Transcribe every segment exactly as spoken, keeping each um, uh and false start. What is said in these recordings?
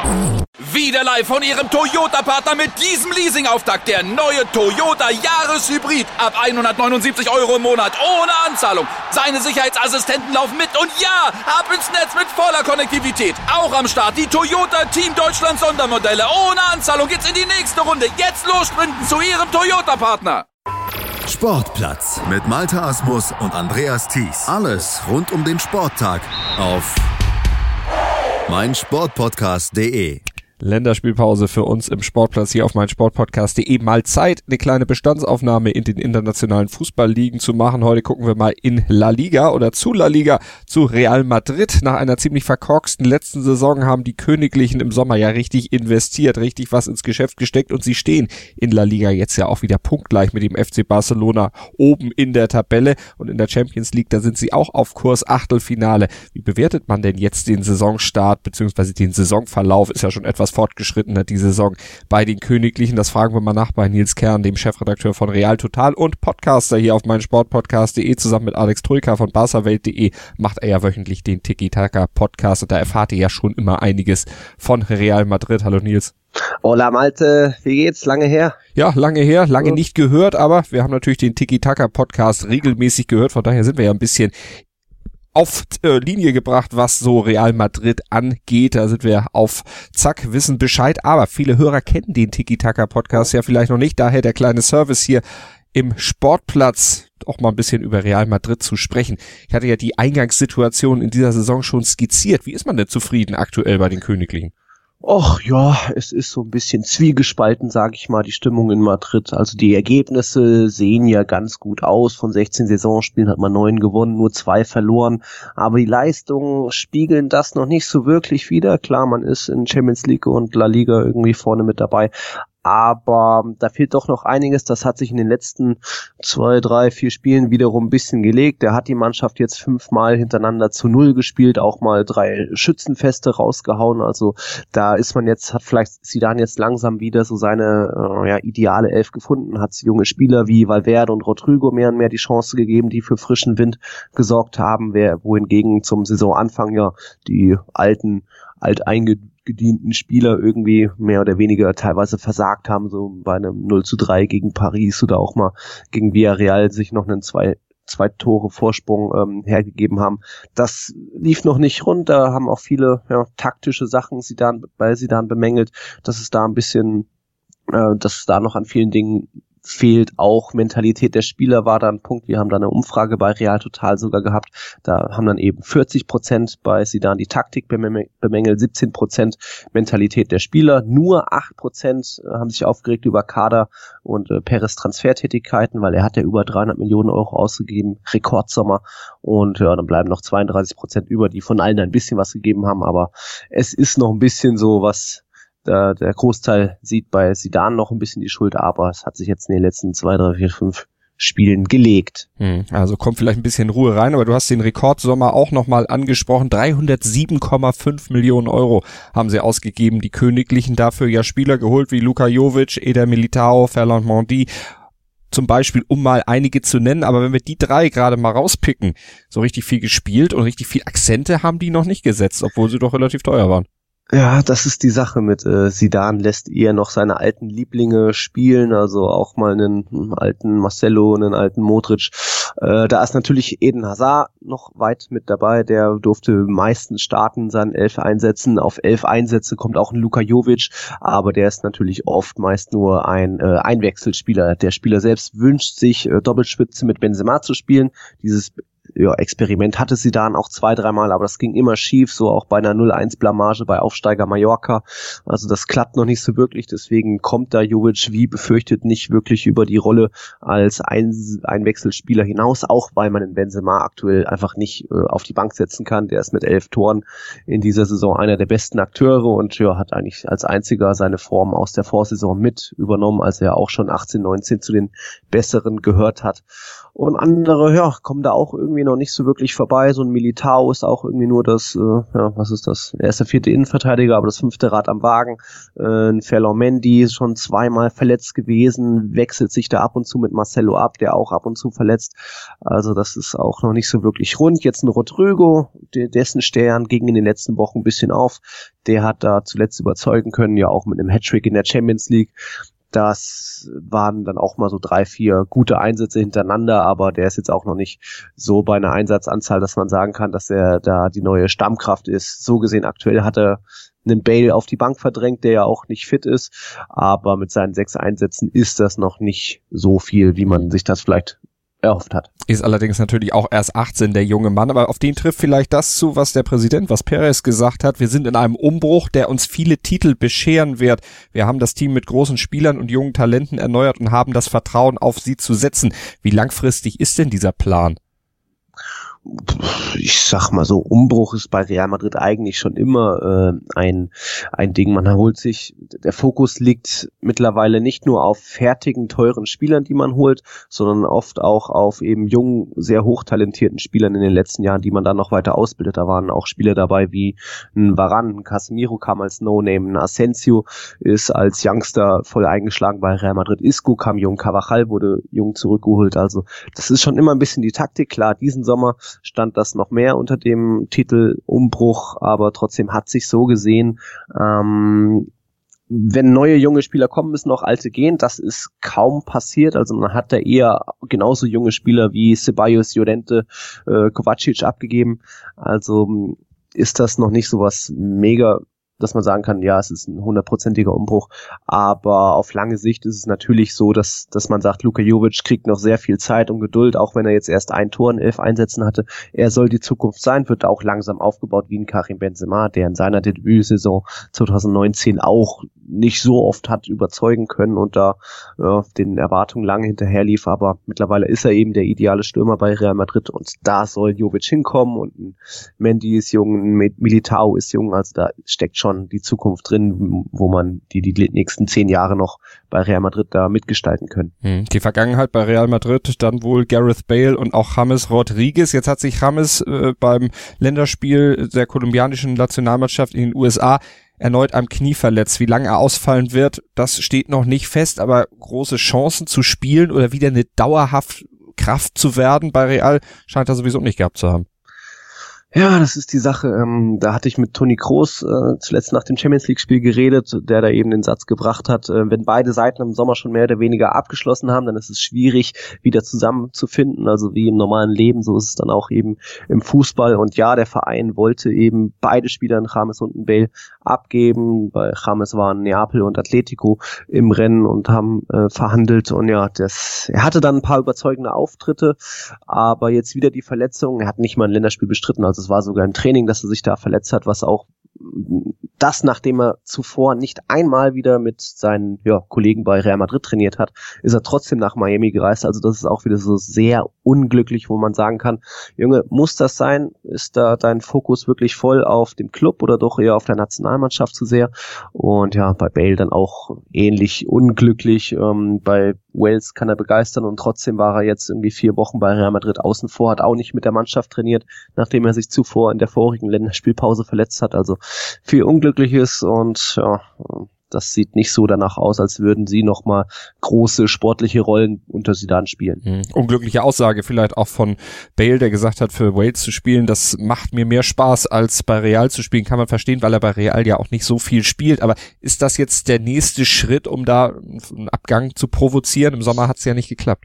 Wieder live von Ihrem Toyota-Partner mit diesem Leasing-Auftakt. Der neue Toyota Jahreshybrid. Ab hundertneunundsiebzig Euro im Monat. Ohne Anzahlung. Seine Sicherheitsassistenten laufen mit. Und ja, ab ins Netz mit voller Konnektivität. Auch am Start die Toyota Team Deutschland Sondermodelle. Ohne Anzahlung geht's in die nächste Runde. Jetzt los sprinten zu Ihrem Toyota-Partner. Sportplatz mit Malte Asmus und Andreas Thies. Alles rund um den Sporttag auf meinsportpodcast punkt de. Länderspielpause für uns im Sportplatz hier auf meinsportpodcast punkt de. Mal Zeit, eine kleine Bestandsaufnahme in den internationalen Fußballligen zu machen. Heute gucken wir mal in La Liga oder zu La Liga, zu Real Madrid. Nach einer ziemlich verkorksten letzten Saison haben die Königlichen im Sommer ja richtig investiert, richtig was ins Geschäft gesteckt und sie stehen in La Liga jetzt ja auch wieder punktgleich mit dem F C Barcelona oben in der Tabelle und in der Champions League, da sind sie auch auf Kurs Achtelfinale. Wie bewertet man denn jetzt den Saisonstart bzw. den Saisonverlauf? Ist ja schon etwas fortgeschritten hat die Saison bei den Königlichen. Das fragen wir mal nach bei Nils Kern, dem Chefredakteur von Real Total und Podcaster hier auf meinsportpodcast punkt de. Zusammen mit Alex Troika von barsawelt punkt de macht er ja wöchentlich den Tiki-Taka-Podcast und da erfahrt ihr ja schon immer einiges von Real Madrid. Hallo Nils. Hola Malte, wie geht's? Lange her? Ja, lange her, lange nicht gehört, aber wir haben natürlich den Tiki-Taka-Podcast regelmäßig gehört, von daher sind wir ja ein bisschen auf äh, Linie gebracht, was so Real Madrid angeht. Da sind wir auf Zack, wissen Bescheid. Aber viele Hörer kennen den Tiki-Taka-Podcast ja vielleicht noch nicht. Daher der kleine Service hier im Sportplatz, auch mal ein bisschen über Real Madrid zu sprechen. Ich hatte ja die Eingangssituation in dieser Saison schon skizziert. Wie ist man denn zufrieden aktuell bei den Königlichen? Och ja, es ist so ein bisschen zwiegespalten, sage ich mal, die Stimmung in Madrid. Also die Ergebnisse sehen ja ganz gut aus. Von sechzehn Saisonspielen hat man neun gewonnen, nur zwei verloren. Aber die Leistungen spiegeln das noch nicht so wirklich wider. Klar, man ist in Champions League und La Liga irgendwie vorne mit dabei. Aber da fehlt doch noch einiges. Das hat sich in den letzten zwei, drei, vier Spielen wiederum ein bisschen gelegt. Der hat die Mannschaft jetzt fünfmal hintereinander zu null gespielt, auch mal drei Schützenfeste rausgehauen. Also da ist man jetzt, hat vielleicht Zidane jetzt langsam wieder so seine äh, ja, ideale Elf gefunden, hat junge Spieler wie Valverde und Rodrigo mehr und mehr die Chance gegeben, die für frischen Wind gesorgt haben, wer, wohingegen zum Saisonanfang ja die alten, alteingedienten gedienten Spieler irgendwie mehr oder weniger teilweise versagt haben, so bei einem null zu drei gegen Paris oder auch mal gegen Villarreal sich noch einen zwei, zwei Tore Vorsprung ähm, hergegeben haben. Das lief noch nicht rund, da haben auch viele ja, taktische Sachen Zidane, bei Zidane bemängelt, dass es da ein bisschen, äh, dass es da noch an vielen Dingen fehlt. Auch Mentalität der Spieler war da ein Punkt. Wir haben da eine Umfrage bei Real Total sogar gehabt. Da haben dann eben vierzig Prozent bei Zidane die Taktik bemängelt, siebzehn Prozent Mentalität der Spieler. Nur acht Prozent haben sich aufgeregt über Kader und äh, Perez Transfertätigkeiten, weil er hat ja über dreihundert Millionen Euro ausgegeben, Rekordsommer. Und ja, dann bleiben noch zweiunddreißig Prozent über, die von allen ein bisschen was gegeben haben. Aber es ist noch ein bisschen so was. Der, der Großteil sieht bei Zidane noch ein bisschen die Schuld, aber es hat sich jetzt in den letzten zwei, drei, vier, fünf Spielen gelegt. Hm, also kommt vielleicht ein bisschen Ruhe rein, aber du hast den Rekordsommer auch nochmal angesprochen. dreihundertsieben Komma fünf Millionen Euro haben sie ausgegeben, die Königlichen, dafür ja Spieler geholt wie Luka Jovic, Eder Militao, Ferland Mendy, zum Beispiel, um mal einige zu nennen. Aber wenn wir die drei gerade mal rauspicken, so richtig viel gespielt und richtig viel Akzente haben die noch nicht gesetzt, obwohl sie doch relativ teuer waren. Ja, das ist die Sache mit äh, Zidane, lässt eher noch seine alten Lieblinge spielen, also auch mal einen, einen alten Marcelo, einen alten Modric. Äh, da ist natürlich Eden Hazard noch weit mit dabei, der durfte meistens starten, seinen elf Einsätzen. Auf elf Einsätze kommt auch ein Luka Jovic, aber der ist natürlich oft meist nur ein äh, Einwechselspieler. Der Spieler selbst wünscht sich, äh, Doppelspitze mit Benzema zu spielen. Dieses ja, Experiment hatte sie dann auch zwei, dreimal, aber das ging immer schief, so auch bei einer null eins Blamage bei Aufsteiger Mallorca. Also das klappt noch nicht so wirklich, deswegen kommt da Jovic wie befürchtet nicht wirklich über die Rolle als Ein- Einwechselspieler hinaus, auch weil man den Benzema aktuell einfach nicht äh, auf die Bank setzen kann. Der ist mit elf Toren in dieser Saison einer der besten Akteure und ja, hat eigentlich als einziger seine Form aus der Vorsaison mit übernommen, als er auch schon achtzehn, neunzehn zu den Besseren gehört hat. Und andere, ja, kommen da auch irgendwie noch nicht so wirklich vorbei. So ein Militao ist auch irgendwie nur das, äh, ja, was ist das? Er ist der vierte Innenverteidiger, aber das fünfte Rad am Wagen. Äh, ein Ferland Mendy ist schon zweimal verletzt gewesen, wechselt sich da ab und zu mit Marcelo ab, der auch ab und zu verletzt. Also das ist auch noch nicht so wirklich rund. Jetzt ein Rodrigo, der, dessen Stern ging in den letzten Wochen ein bisschen auf. Der hat da zuletzt überzeugen können, ja auch mit einem Hattrick in der Champions League. Das waren dann auch mal so drei, vier gute Einsätze hintereinander, aber der ist jetzt auch noch nicht so bei einer Einsatzanzahl, dass man sagen kann, dass er da die neue Stammkraft ist. So gesehen, aktuell hat er einen Bale auf die Bank verdrängt, der ja auch nicht fit ist, aber mit seinen sechs Einsätzen ist das noch nicht so viel, wie man sich das vielleicht erhofft hat. Ist allerdings natürlich auch erst achtzehn, der junge Mann, aber auf den trifft vielleicht das zu, was der Präsident, was Perez gesagt hat. Wir sind in einem Umbruch, der uns viele Titel bescheren wird. Wir haben das Team mit großen Spielern und jungen Talenten erneuert und haben das Vertrauen, auf sie zu setzen. Wie langfristig ist denn dieser Plan? Ich sag mal so, Umbruch ist bei Real Madrid eigentlich schon immer äh, ein ein Ding. Man holt sich, der Fokus liegt mittlerweile nicht nur auf fertigen, teuren Spielern, die man holt, sondern oft auch auf eben jungen, sehr hochtalentierten Spielern in den letzten Jahren, die man dann noch weiter ausbildet. Da waren auch Spieler dabei wie ein Varane, ein Casemiro kam als No-Name, ein Asensio ist als Youngster voll eingeschlagen bei Real Madrid, Isco kam jung, Carvajal wurde jung zurückgeholt. Also das ist schon immer ein bisschen die Taktik. Klar, diesen Sommer stand das noch mehr unter dem Titel Umbruch, aber trotzdem hat sich so gesehen, ähm, wenn neue junge Spieler kommen, müssen auch alte gehen. Das ist kaum passiert. Also man hat da eher genauso junge Spieler wie Ceballos, Llorente, äh, Kovacic abgegeben. Also ist das noch nicht so was mega, dass man sagen kann, ja, es ist ein hundertprozentiger Umbruch, aber auf lange Sicht ist es natürlich so, dass dass man sagt, Luka Jovic kriegt noch sehr viel Zeit und Geduld, auch wenn er jetzt erst ein Tor in elf Einsätzen hatte. Er soll die Zukunft sein, wird auch langsam aufgebaut wie ein Karim Benzema, der in seiner Debütsaison zwanzig neunzehn auch nicht so oft hat überzeugen können und da ja, den Erwartungen lange hinterher lief, aber mittlerweile ist er eben der ideale Stürmer bei Real Madrid und da soll Jovic hinkommen und ein Mendy ist jung, ein Militao ist jung, also da steckt schon die Zukunft drin, wo man die die nächsten zehn Jahre noch bei Real Madrid da mitgestalten können. Die Vergangenheit bei Real Madrid, dann wohl Gareth Bale und auch James Rodriguez. Jetzt hat sich James äh, beim Länderspiel der kolumbianischen Nationalmannschaft in den U S A erneut am Knie verletzt. Wie lange er ausfallen wird, das steht noch nicht fest, aber große Chancen zu spielen oder wieder eine dauerhaft Kraft zu werden bei Real scheint er sowieso nicht gehabt zu haben. Ja, das ist die Sache. Ähm, da hatte ich mit Toni Kroos äh, zuletzt nach dem Champions League Spiel geredet, der da eben den Satz gebracht hat, äh, wenn beide Seiten im Sommer schon mehr oder weniger abgeschlossen haben, dann ist es schwierig, wieder zusammenzufinden. Also wie im normalen Leben, so ist es dann auch eben im Fußball. Und ja, der Verein wollte eben beide Spieler, James und Bale, abgeben. Bei James waren Neapel und Atletico im Rennen und haben äh, verhandelt. Und ja, das, er hatte dann ein paar überzeugende Auftritte, aber jetzt wieder die Verletzung. Er hat nicht mal ein Länderspiel bestritten, also es war sogar im Training, dass er sich da verletzt hat, was auch das, nachdem er zuvor nicht einmal wieder mit seinen ja, Kollegen bei Real Madrid trainiert hat, ist er trotzdem nach Miami gereist. Also das ist auch wieder so sehr unglücklich, wo man sagen kann, Junge, muss das sein? Ist da dein Fokus wirklich voll auf dem Club oder doch eher auf der Nationalmannschaft zu sehr? Und ja, bei Bale dann auch ähnlich unglücklich. Ähm, bei Wales kann er begeistern und trotzdem war er jetzt irgendwie vier Wochen bei Real Madrid außen vor, hat auch nicht mit der Mannschaft trainiert, nachdem er sich zuvor in der vorigen Länderspielpause verletzt hat. Also viel Unglückliches und ja, das sieht nicht so danach aus, als würden sie nochmal große sportliche Rollen unter Zidane spielen. Mhm. Unglückliche Aussage vielleicht auch von Bale, der gesagt hat, für Wales zu spielen, das macht mir mehr Spaß als bei Real zu spielen, kann man verstehen, weil er bei Real ja auch nicht so viel spielt, aber ist das jetzt der nächste Schritt, um da einen Abgang zu provozieren? Im Sommer hat es ja nicht geklappt.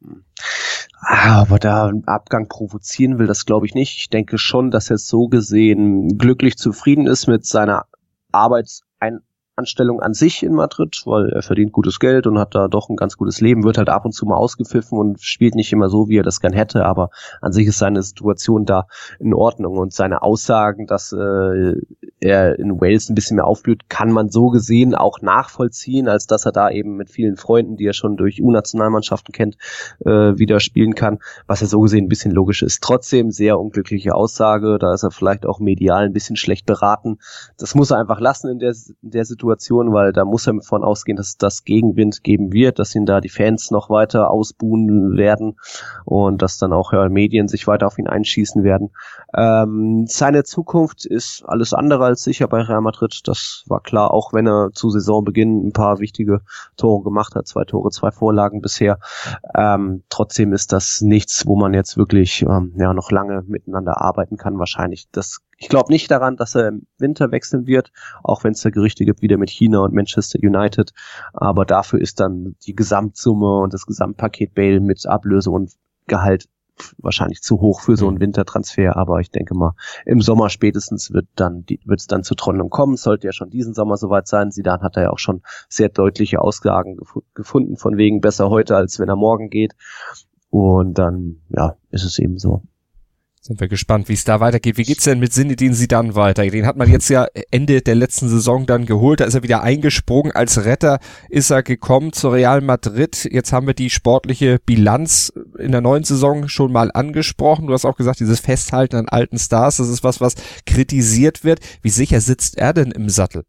Aber da einen Abgang provozieren will, das glaube ich nicht. Ich denke schon, dass er so gesehen glücklich zufrieden ist mit seiner Arbeitsanstellung an sich in Madrid, weil er verdient gutes Geld und hat da doch ein ganz gutes Leben, wird halt ab und zu mal ausgepfiffen und spielt nicht immer so, wie er das gern hätte, aber an sich ist seine Situation da in Ordnung und seine Aussagen, dass äh, er in Wales ein bisschen mehr aufblüht, kann man so gesehen auch nachvollziehen, als dass er da eben mit vielen Freunden, die er schon durch U-Nationalmannschaften kennt, äh, wieder spielen kann, was ja so gesehen ein bisschen logisch ist. Trotzdem sehr unglückliche Aussage, da ist er vielleicht auch medial ein bisschen schlecht beraten. Das muss er einfach lassen in der, in der Situation. Situation, weil da muss er davon ausgehen, dass es das Gegenwind geben wird, dass ihn da die Fans noch weiter ausbuhen werden und dass dann auch ja, Medien sich weiter auf ihn einschießen werden. Ähm, seine Zukunft ist alles andere als sicher bei Real Madrid, das war klar, auch wenn er zu Saisonbeginn ein paar wichtige Tore gemacht hat, zwei Tore, zwei Vorlagen bisher. Ähm, trotzdem ist das nichts, wo man jetzt wirklich ähm, ja noch lange miteinander arbeiten kann, wahrscheinlich. Das, ich glaube nicht daran, dass er im Winter wechseln wird, auch wenn es da Gerüchte gibt, wieder mit China und Manchester United, aber dafür ist dann die Gesamtsumme und das Gesamtpaket Bale mit Ablöse und Gehalt wahrscheinlich zu hoch für so einen Wintertransfer, aber ich denke mal, im Sommer spätestens wird dann wird es dann zur Trennung kommen, sollte ja schon diesen Sommer soweit sein. Zidane hat da ja auch schon sehr deutliche Aussagen gef- gefunden, von wegen besser heute, als wenn er morgen geht, und dann, ja, ist es eben so. Sind wir gespannt, wie es da weitergeht. Wie geht's denn mit Zinedine Zidane weiter? Den hat man jetzt ja Ende der letzten Saison dann geholt. Da ist er wieder eingesprungen. Als Retter ist er gekommen zu Real Madrid. Jetzt haben wir die sportliche Bilanz in der neuen Saison schon mal angesprochen. Du hast auch gesagt, dieses Festhalten an alten Stars, das ist was, was kritisiert wird. Wie sicher sitzt er denn im Sattel?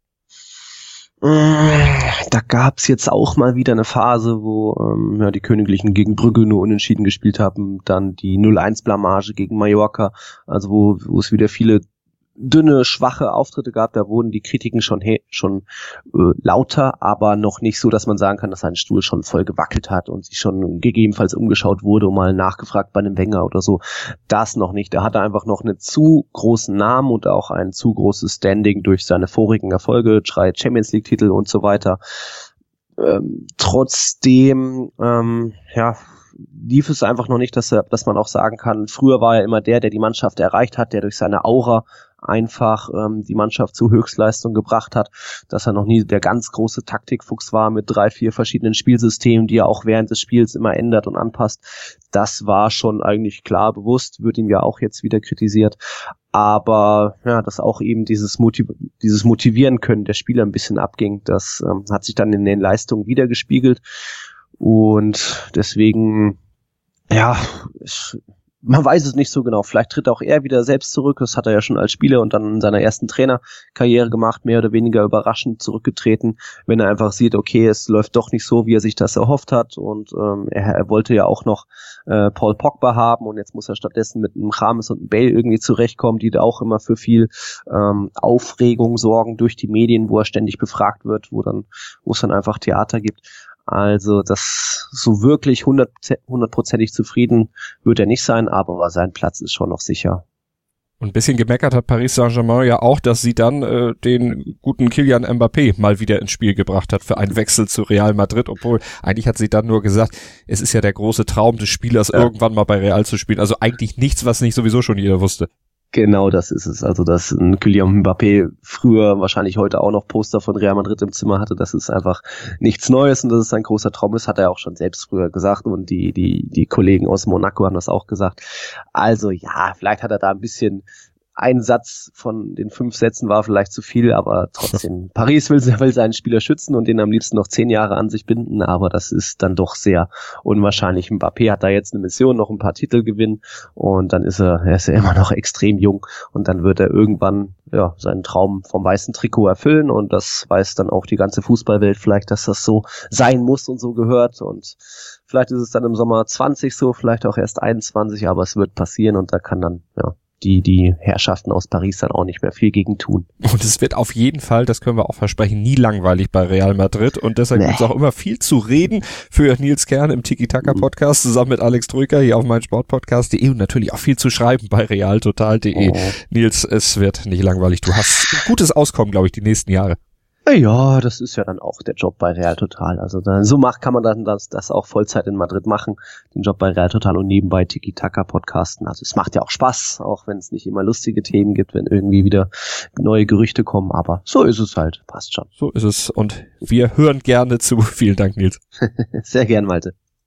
Da gab's jetzt auch mal wieder eine Phase, wo ähm, ja, die Königlichen gegen Brügge nur unentschieden gespielt haben, dann die null eins Blamage gegen Mallorca, also wo, wo es wieder viele dünne, schwache Auftritte gab, da wurden die Kritiken schon he- schon äh, lauter, aber noch nicht so, dass man sagen kann, dass sein Stuhl schon voll gewackelt hat und sich schon gegebenenfalls umgeschaut wurde und mal nachgefragt bei einem Wenger oder so. Das noch nicht. Er hatte einfach noch einen zu großen Namen und auch ein zu großes Standing durch seine vorigen Erfolge, drei Champions League Titel und so weiter. Ähm, trotzdem, ähm, ja, lief es einfach noch nicht, dass er, dass man auch sagen kann, früher war er immer der, der die Mannschaft erreicht hat, der durch seine Aura einfach ähm, die Mannschaft zu Höchstleistung gebracht hat, dass er noch nie der ganz große Taktikfuchs war mit drei, vier verschiedenen Spielsystemen, die er auch während des Spiels immer ändert und anpasst. Das war schon eigentlich klar bewusst, wird ihm ja auch jetzt wieder kritisiert. Aber ja, dass auch eben dieses Motiv- dieses Motivieren können der Spieler ein bisschen abging, das ähm, hat sich dann in den Leistungen wiedergespiegelt. Und deswegen, ja, ich, man weiß es nicht so genau. Vielleicht tritt auch er wieder selbst zurück. Das hat er ja schon als Spieler und dann in seiner ersten Trainerkarriere gemacht, mehr oder weniger überraschend zurückgetreten, wenn er einfach sieht, okay, es läuft doch nicht so, wie er sich das erhofft hat. Und ähm, er, er wollte ja auch noch äh, Paul Pogba haben und jetzt muss er stattdessen mit einem James und einem Bale irgendwie zurechtkommen, die da auch immer für viel ähm, Aufregung sorgen durch die Medien, wo er ständig befragt wird, wo dann, wo es dann einfach Theater gibt. Also das so wirklich hundertprozentig zufrieden wird er nicht sein, aber sein Platz ist schon noch sicher. Und ein bisschen gemeckert hat Paris Saint-Germain ja auch, dass sie dann äh, den guten Kylian Mbappé mal wieder ins Spiel gebracht hat für einen Wechsel zu Real Madrid, obwohl eigentlich hat sie dann nur gesagt, es ist ja der große Traum des Spielers, ja, irgendwann mal bei Real zu spielen. Also eigentlich nichts, was nicht sowieso schon jeder wusste. Genau, das ist es. Also, dass ein Kylian Mbappé früher, wahrscheinlich heute auch noch Poster von Real Madrid im Zimmer hatte, das ist einfach nichts Neues und dass es ein großer Traum ist, hat er auch schon selbst früher gesagt und die die die Kollegen aus Monaco haben das auch gesagt. Also ja, vielleicht hat er da ein bisschen, ein Satz von den fünf Sätzen war vielleicht zu viel, aber trotzdem, Paris will, will seinen Spieler schützen und den am liebsten noch zehn Jahre an sich binden, aber das ist dann doch sehr unwahrscheinlich. Mbappé hat da jetzt eine Mission, noch ein paar Titel gewinnen und dann ist er, er ist ja immer noch extrem jung und dann wird er irgendwann ja seinen Traum vom weißen Trikot erfüllen und das weiß dann auch die ganze Fußballwelt vielleicht, dass das so sein muss und so gehört und vielleicht ist es dann im Sommer zwanzig so, vielleicht auch erst einundzwanzig, aber es wird passieren und da kann dann, ja, die die Herrschaften aus Paris dann auch nicht mehr viel gegen tun. Und es wird auf jeden Fall, das können wir auch versprechen, nie langweilig bei Real Madrid und deshalb nee. gibt es auch immer viel zu reden für Nils Kern im Tiki-Taka-Podcast zusammen mit Alex Troika hier auf meinsportpodcast punkt de und natürlich auch viel zu schreiben bei realtotal punkt de. Oh. Nils, es wird nicht langweilig. Du hast ein gutes Auskommen, glaube ich, die nächsten Jahre. Ja, das ist ja dann auch der Job bei Real Total. Also dann, so macht, kann man dann das, das auch Vollzeit in Madrid machen, den Job bei Real Total und nebenbei Tiki-Taka podcasten. Also es macht ja auch Spaß, auch wenn es nicht immer lustige Themen gibt, wenn irgendwie wieder neue Gerüchte kommen. Aber so ist es halt, passt schon. So ist es und wir hören gerne zu. Vielen Dank, Nils. Sehr gern, Malte.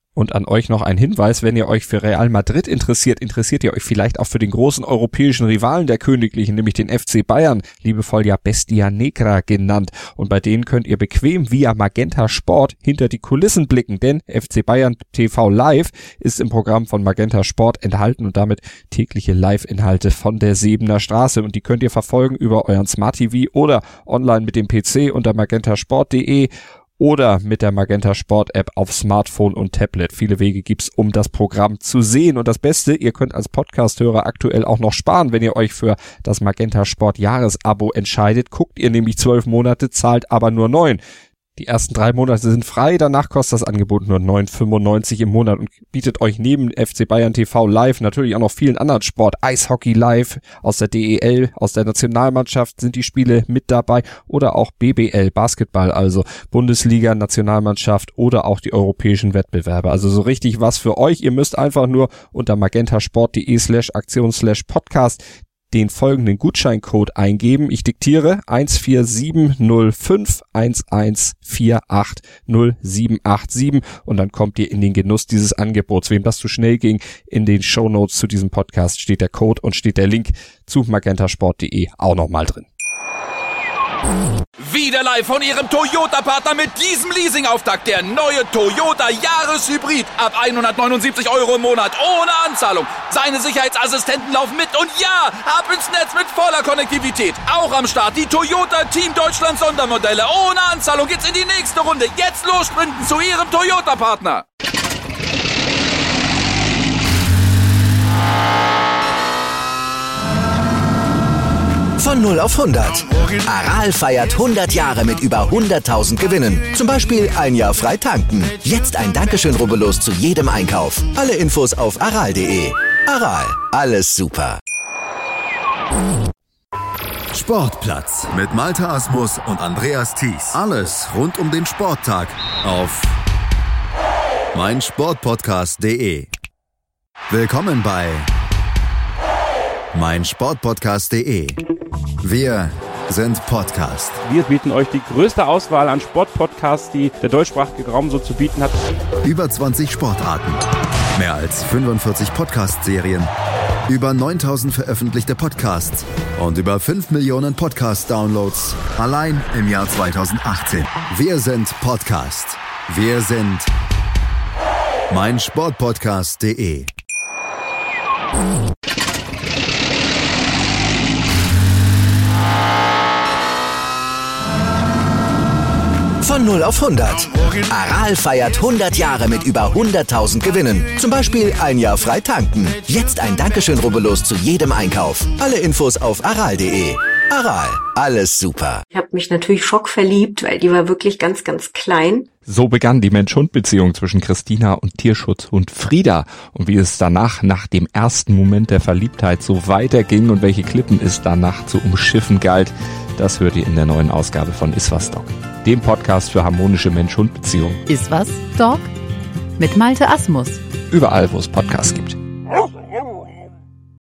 Und an euch noch ein Hinweis, wenn ihr euch für Real Madrid interessiert, interessiert ihr euch vielleicht auch für den großen europäischen Rivalen der Königlichen, nämlich den F C Bayern, liebevoll ja Bestia Negra genannt. Und bei denen könnt ihr bequem via Magenta Sport hinter die Kulissen blicken, denn F C Bayern T V Live ist im Programm von Magenta Sport enthalten und damit tägliche Live-Inhalte von der Sebener Straße. Und die könnt ihr verfolgen über euren Smart T V oder online mit dem P C unter magentasport punkt de. Oder mit der Magenta Sport App auf Smartphone und Tablet. Viele Wege gibt's, um das Programm zu sehen. Und das Beste, ihr könnt als Podcast-Hörer aktuell auch noch sparen, wenn ihr euch für das Magenta Sport Jahresabo entscheidet. Guckt ihr nämlich zwölf Monate, zahlt aber nur neun. Die ersten drei Monate sind frei, danach kostet das Angebot nur neun fünfundneunzig im Monat und bietet euch neben F C Bayern T V Live natürlich auch noch vielen anderen Sport. Eishockey Live aus der D E L, aus der Nationalmannschaft sind die Spiele mit dabei oder auch B B L, Basketball, also Bundesliga, Nationalmannschaft oder auch die europäischen Wettbewerbe. Also so richtig was für euch. Ihr müsst einfach nur unter magentasport.de slash Aktion slash Podcast den folgenden Gutscheincode eingeben. Ich diktiere eins vier sieben null fünf eins eins vier acht null sieben acht sieben und dann kommt ihr in den Genuss dieses Angebots. Wem das zu schnell ging, in den Shownotes zu diesem Podcast steht der Code und steht der Link zu magentasport punkt de auch nochmal drin. Wieder live von Ihrem Toyota-Partner mit diesem Leasing-Auftakt. Der neue Toyota Jahreshybrid. Ab hundertneunundsiebzig Euro im Monat. Ohne Anzahlung. Seine Sicherheitsassistenten laufen mit. Und ja, ab ins Netz mit voller Konnektivität. Auch am Start die Toyota Team Deutschland Sondermodelle. Ohne Anzahlung geht's in die nächste Runde. Jetzt los sprinten zu Ihrem Toyota-Partner. Von null auf hundert. Aral feiert hundert Jahre mit über hunderttausend Gewinnen. Zum Beispiel ein Jahr frei tanken. Jetzt ein Dankeschön, rubbellos zu jedem Einkauf. Alle Infos auf aral punkt de. Aral, alles super. Sportplatz mit Malte Asmus und Andreas Thies. Alles rund um den Sporttag auf meinsportpodcast punkt de. Willkommen bei meinsportpodcast punkt de. Wir sind Podcast. Wir bieten euch die größte Auswahl an Sportpodcasts, die der deutschsprachige Raum so zu bieten hat. Über zwanzig Sportarten, mehr als fünfundvierzig Podcast-Serien, über neuntausend veröffentlichte Podcasts und über fünf Millionen Podcast-Downloads allein im Jahr zweitausendachtzehn. Wir sind Podcast. Wir sind meinsportpodcast punkt de. Von null auf hundert. Aral feiert hundert Jahre mit über hunderttausend Gewinnen. Zum Beispiel ein Jahr frei tanken. Jetzt ein Dankeschön, rubbellos zu jedem Einkauf. Alle Infos auf aral punkt de. Aral, alles super. Ich habe mich natürlich schockverliebt, weil die war wirklich ganz, ganz klein. So begann die Mensch-Hund-Beziehung zwischen Christina und Tierschutzhund Frieda. Und wie es danach, nach dem ersten Moment der Verliebtheit, so weiterging und welche Klippen es danach zu umschiffen galt, das hört ihr in der neuen Ausgabe von Iswas Dog, dem Podcast für harmonische Mensch-Hund-Beziehungen. Iswas Dog mit Malte Asmus. Überall, wo es Podcasts gibt.